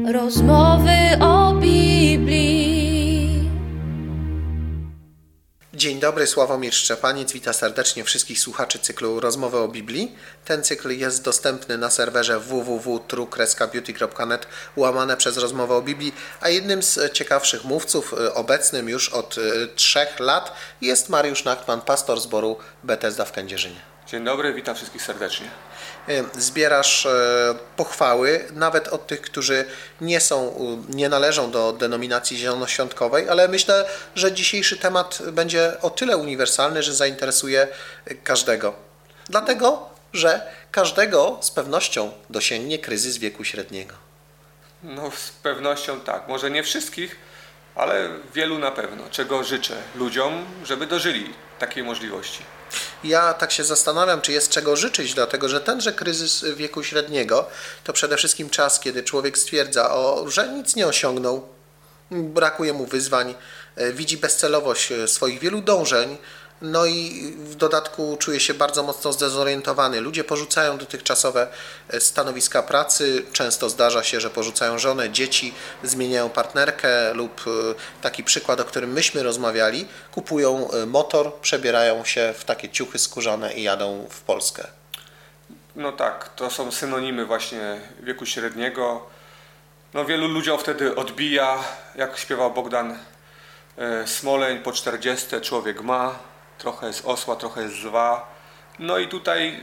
Rozmowy o Biblii. Dzień dobry, Sławomir Szczepaniec. Witam serdecznie wszystkich słuchaczy cyklu Rozmowy o Biblii. Ten cykl jest dostępny na serwerze www.true-beauty.net / Rozmowę o Biblii, a jednym z ciekawszych mówców, obecnym już od 3 lat, jest Mariusz Nachtman, pastor zboru Bethesda w Kędzierzynie. Dzień dobry, witam wszystkich serdecznie. Zbierasz pochwały nawet od tych, którzy nie należą do denominacji zielonoświątkowej, ale myślę, że dzisiejszy temat będzie o tyle uniwersalny, że zainteresuje każdego. Dlatego, że każdego z pewnością dosięgnie kryzys wieku średniego. No z pewnością tak, może nie wszystkich, ale wielu na pewno. Czego życzę ludziom, żeby dożyli takiej możliwości. Ja tak się zastanawiam, czy jest czego życzyć, dlatego że tenże kryzys wieku średniego to przede wszystkim czas, kiedy człowiek stwierdza, że nic nie osiągnął, brakuje mu wyzwań, widzi bezcelowość swoich wielu dążeń, no i w dodatku czuje się bardzo mocno zdezorientowany. Ludzie porzucają dotychczasowe stanowiska pracy, często zdarza się, że porzucają żonę, dzieci, zmieniają partnerkę lub taki przykład, o którym myśmy rozmawiali, kupują motor, przebierają się w takie ciuchy skórzane i jadą w Polskę. No tak, to są synonimy właśnie wieku średniego. No wielu ludziom wtedy odbija, jak śpiewał Bogdan Smoleń, po 40 człowiek ma. Trochę z osła, trochę z lwa. No i tutaj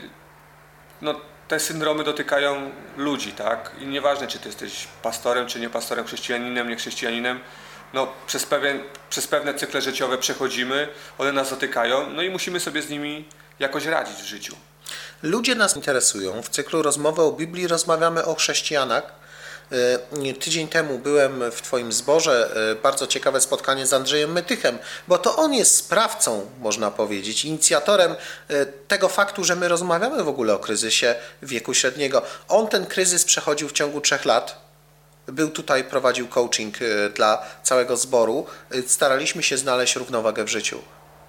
te syndromy dotykają ludzi, tak? I nieważne, czy ty jesteś pastorem, czy nie pastorem, chrześcijaninem, nie chrześcijaninem. No, przez pewne cykle życiowe przechodzimy, one nas dotykają, no i musimy sobie z nimi jakoś radzić w życiu. Ludzie nas interesują. W cyklu Rozmowy o Biblii rozmawiamy o chrześcijanach. Tydzień temu byłem w Twoim zborze, bardzo ciekawe spotkanie z Andrzejem Mytychem, bo to on jest sprawcą, można powiedzieć, inicjatorem tego faktu, że my rozmawiamy w ogóle o kryzysie wieku średniego. On ten kryzys przechodził w ciągu 3 lat. Był tutaj, prowadził coaching dla całego zboru. Staraliśmy się znaleźć równowagę w życiu.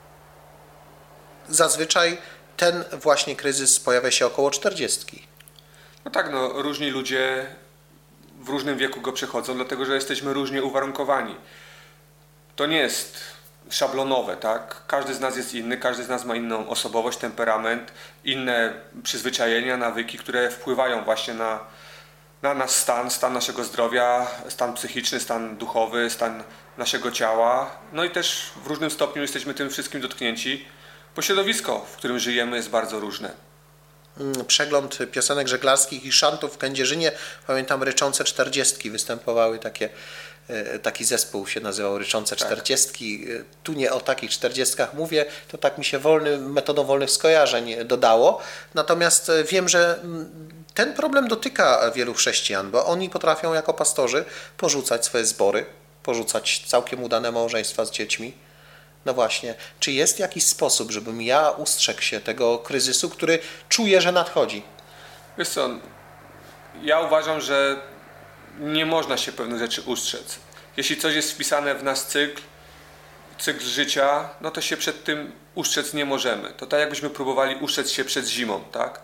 Zazwyczaj ten właśnie kryzys pojawia się około 40. No tak, różni ludzie w różnym wieku go przechodzą, dlatego że jesteśmy różnie uwarunkowani. To nie jest szablonowe, tak? Każdy z nas jest inny, każdy z nas ma inną osobowość, temperament, inne przyzwyczajenia, nawyki, które wpływają właśnie na nasz stan naszego zdrowia, stan psychiczny, stan duchowy, stan naszego ciała. No i też w różnym stopniu jesteśmy tym wszystkim dotknięci, bo środowisko, w którym żyjemy, jest bardzo różne. Przegląd piosenek żeglarskich i szantów w Kędzierzynie, pamiętam, Ryczące 40 występowały, taki zespół się nazywał Ryczące 40. Tu nie o takich 40 mówię, to tak mi się metodą wolnych skojarzeń dodało. Natomiast wiem, że ten problem dotyka wielu chrześcijan, bo oni potrafią jako pastorzy porzucać swoje zbory, porzucać całkiem udane małżeństwa z dziećmi. No właśnie, czy jest jakiś sposób, żebym ja ustrzegł się tego kryzysu, który czuję, że nadchodzi? Wiesz co, ja uważam, że nie można się pewnych rzeczy ustrzec. Jeśli coś jest wpisane w nasz cykl życia, no to się przed tym ustrzec nie możemy. To tak jakbyśmy próbowali ustrzec się przed zimą, tak?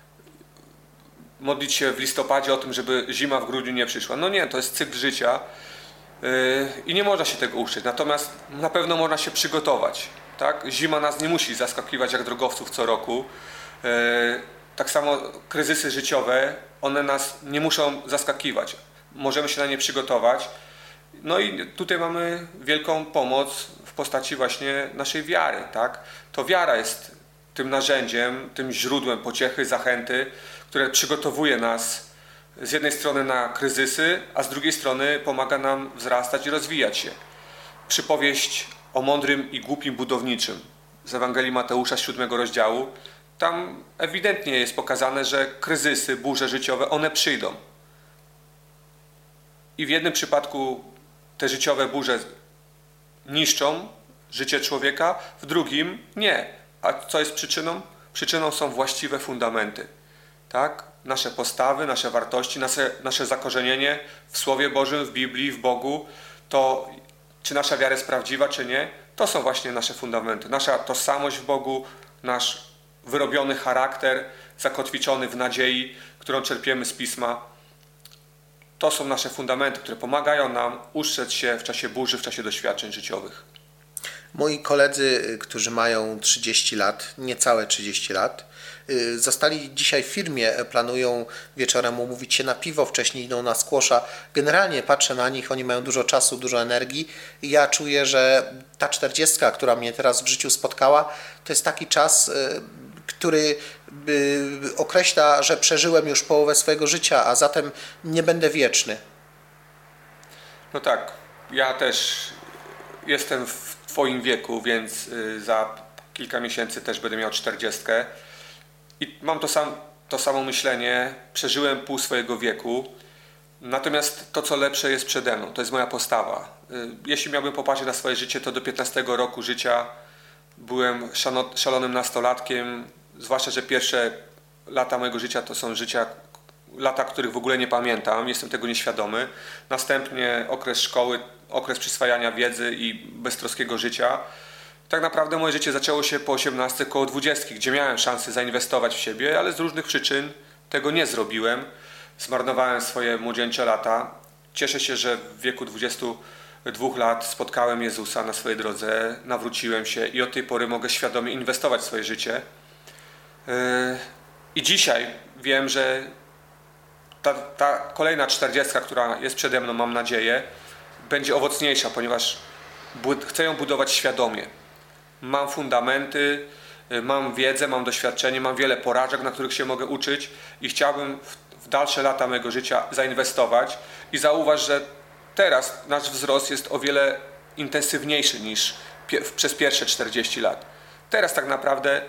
Modlić się w listopadzie o tym, żeby zima w grudniu nie przyszła. No nie, to jest cykl życia. I nie można się tego ustrzec, natomiast na pewno można się przygotować. Tak? Zima nas nie musi zaskakiwać jak drogowców co roku. Tak samo kryzysy życiowe, one nas nie muszą zaskakiwać. Możemy się na nie przygotować. No i tutaj mamy wielką pomoc w postaci właśnie naszej wiary. Tak? To wiara jest tym narzędziem, tym źródłem pociechy, zachęty, które przygotowuje nas z jednej strony na kryzysy, a z drugiej strony pomaga nam wzrastać i rozwijać się. Przypowieść o mądrym i głupim budowniczym z Ewangelii Mateusza 7 rozdziału. Tam ewidentnie jest pokazane, że kryzysy, burze życiowe, one przyjdą. I w jednym przypadku te życiowe burze niszczą życie człowieka, w drugim nie. A co jest przyczyną? Przyczyną są właściwe fundamenty. Tak? Nasze postawy, nasze wartości, nasze zakorzenienie w Słowie Bożym, w Biblii, w Bogu, to czy nasza wiara jest prawdziwa, czy nie, to są właśnie nasze fundamenty. Nasza tożsamość w Bogu, nasz wyrobiony charakter, zakotwiczony w nadziei, którą czerpiemy z Pisma. to są nasze fundamenty, które pomagają nam ustrzec się w czasie burzy, w czasie doświadczeń życiowych. Moi koledzy, którzy mają 30 lat, niecałe 30 lat, zostali dzisiaj w firmie, planują wieczorem umówić się na piwo, wcześniej idą na squasha. Generalnie patrzę na nich, oni mają dużo czasu, dużo energii i ja czuję, że ta 40, która mnie teraz w życiu spotkała, to jest taki czas, który określa, że przeżyłem już połowę swojego życia, a zatem nie będę wieczny. No tak, ja też jestem w Twoim wieku, więc za kilka miesięcy też będę miał 40. I mam to samo myślenie, przeżyłem pół swojego wieku, natomiast to, co lepsze, jest przede mną, to jest moja postawa. Jeśli miałbym popatrzeć na swoje życie, to do 15 roku życia byłem szalonym nastolatkiem, zwłaszcza, że pierwsze lata mojego życia to są lata, których w ogóle nie pamiętam, jestem tego nieświadomy. Następnie okres szkoły, okres przyswajania wiedzy i beztroskiego życia. Tak naprawdę moje życie zaczęło się po 18, koło 20, gdzie miałem szansę zainwestować w siebie, ale z różnych przyczyn tego nie zrobiłem. Zmarnowałem swoje młodzieńcze lata. Cieszę się, że w wieku 22 lat spotkałem Jezusa na swojej drodze, nawróciłem się i od tej pory mogę świadomie inwestować w swoje życie. I dzisiaj wiem, że ta kolejna 40, która jest przede mną, mam nadzieję, będzie owocniejsza, ponieważ chcę ją budować świadomie. Mam fundamenty, mam wiedzę, mam doświadczenie, mam wiele porażek, na których się mogę uczyć i chciałbym w dalsze lata mojego życia zainwestować. I zauważ, że teraz nasz wzrost jest o wiele intensywniejszy niż przez pierwsze 40 lat. Teraz tak naprawdę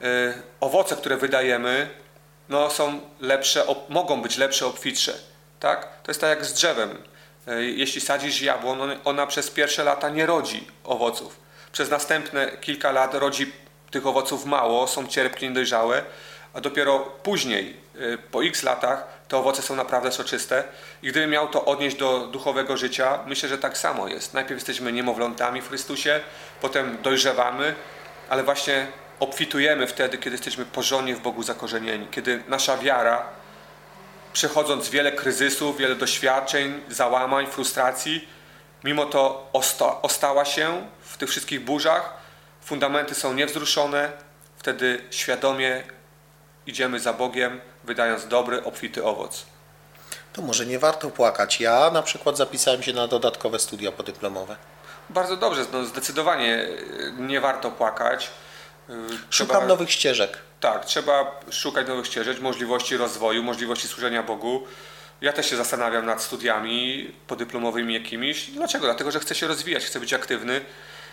owoce, które wydajemy, no, są lepsze, mogą być lepsze, obfitsze. Tak? To jest tak jak z drzewem. Jeśli sadzisz jabłon, ona przez pierwsze lata nie rodzi owoców. Przez następne kilka lat rodzi tych owoców mało, są cierpkie, niedojrzałe, a dopiero później, po x latach, te owoce są naprawdę soczyste. I gdybym miał to odnieść do duchowego życia, myślę, że tak samo jest. Najpierw jesteśmy niemowlątami w Chrystusie, potem dojrzewamy, ale właśnie obfitujemy wtedy, kiedy jesteśmy porządnie w Bogu zakorzenieni, kiedy nasza wiara, przechodząc wiele kryzysów, wiele doświadczeń, załamań, frustracji, mimo to ostała się w tych wszystkich burzach, fundamenty są niewzruszone, wtedy świadomie idziemy za Bogiem, wydając dobry, obfity owoc. To może nie warto płakać. Ja na przykład zapisałem się na dodatkowe studia podyplomowe. Bardzo dobrze, no zdecydowanie nie warto płakać. Szukam nowych ścieżek. Tak, trzeba szukać nowych ścieżek, możliwości rozwoju, możliwości służenia Bogu. Ja też się zastanawiam nad studiami podyplomowymi jakimiś. Dlaczego? Dlatego, że chcę się rozwijać, chcę być aktywny.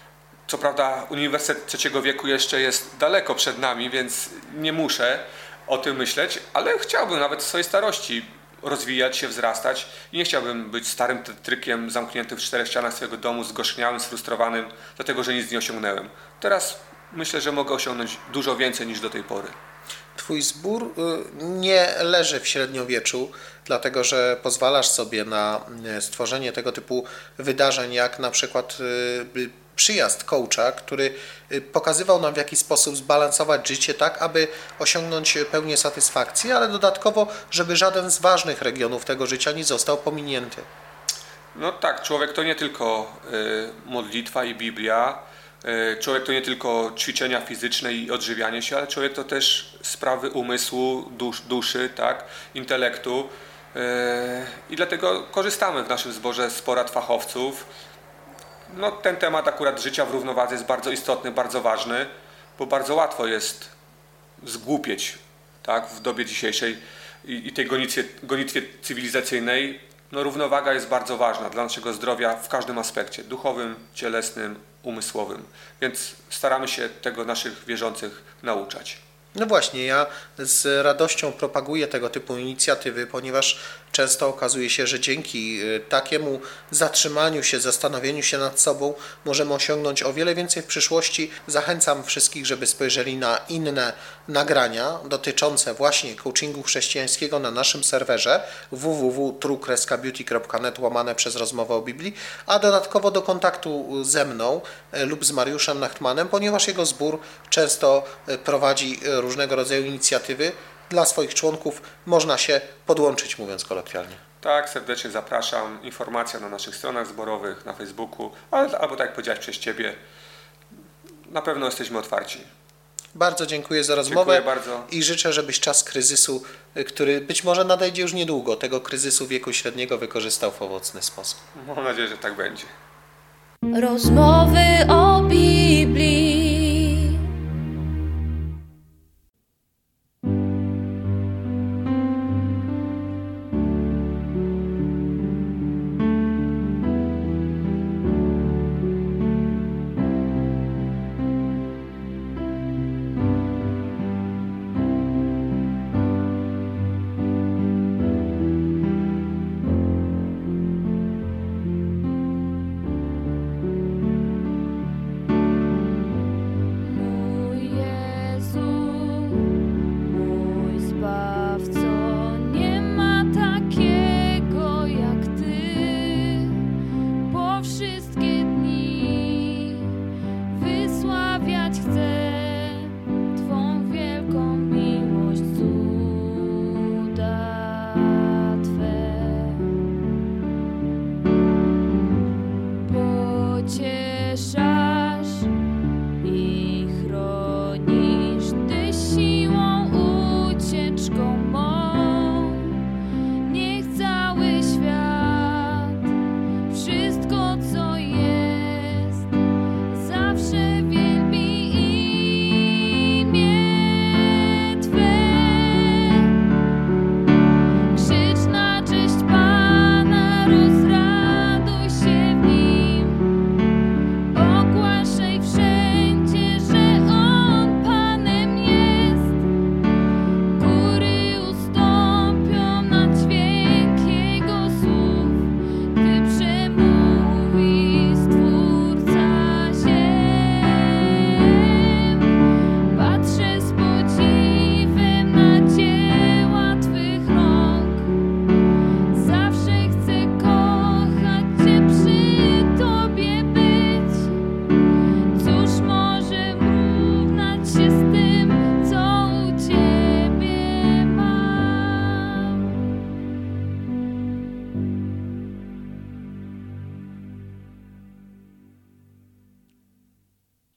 Co prawda Uniwersytet Trzeciego Wieku jeszcze jest daleko przed nami, więc nie muszę o tym myśleć, ale chciałbym nawet w swojej starości rozwijać się, wzrastać i nie chciałbym być starym tetrykiem zamkniętym w 4 ścianach swojego domu, zgorzkniałym, sfrustrowanym, dlatego, że nic nie osiągnąłem. Teraz myślę, że mogę osiągnąć dużo więcej niż do tej pory. Twój zbór nie leży w średniowieczu, dlatego że pozwalasz sobie na stworzenie tego typu wydarzeń, jak na przykład przyjazd coacha, który pokazywał nam, w jaki sposób zbalansować życie tak, aby osiągnąć pełnię satysfakcji, ale dodatkowo, żeby żaden z ważnych regionów tego życia nie został pominięty. No tak, człowiek to nie tylko modlitwa i Biblia, człowiek to nie tylko ćwiczenia fizyczne i odżywianie się, ale człowiek to też sprawy umysłu, duszy, tak, intelektu. I dlatego korzystamy w naszym zborze z porad fachowców. No, ten temat akurat życia w równowadze jest bardzo istotny, bardzo ważny, bo bardzo łatwo jest zgłupieć, tak, w dobie dzisiejszej i tej gonitwie cywilizacyjnej. No, równowaga jest bardzo ważna dla naszego zdrowia w każdym aspekcie, duchowym, cielesnym, umysłowym. Więc staramy się tego naszych wierzących nauczać. No właśnie, ja z radością propaguję tego typu inicjatywy, ponieważ często okazuje się, że dzięki takiemu zatrzymaniu się, zastanowieniu się nad sobą możemy osiągnąć o wiele więcej w przyszłości. Zachęcam wszystkich, żeby spojrzeli na inne nagrania dotyczące właśnie coachingu chrześcijańskiego na naszym serwerze www.true-beauty.net/rozmowę o Biblii, a dodatkowo do kontaktu ze mną lub z Mariuszem Nachtmanem, ponieważ jego zbór często prowadzi różnego rodzaju inicjatywy. Dla swoich członków można się podłączyć, mówiąc kolokwialnie. Tak, serdecznie zapraszam. Informacja na naszych stronach zborowych, na Facebooku, albo tak jak powiedziałeś przez Ciebie. Na pewno jesteśmy otwarci. Bardzo dziękuję za rozmowę. Dziękuję bardzo. I życzę, żebyś czas kryzysu, który być może nadejdzie już niedługo, tego kryzysu wieku średniego wykorzystał w owocny sposób. Mam nadzieję, że tak będzie. Rozmowy o Biblii.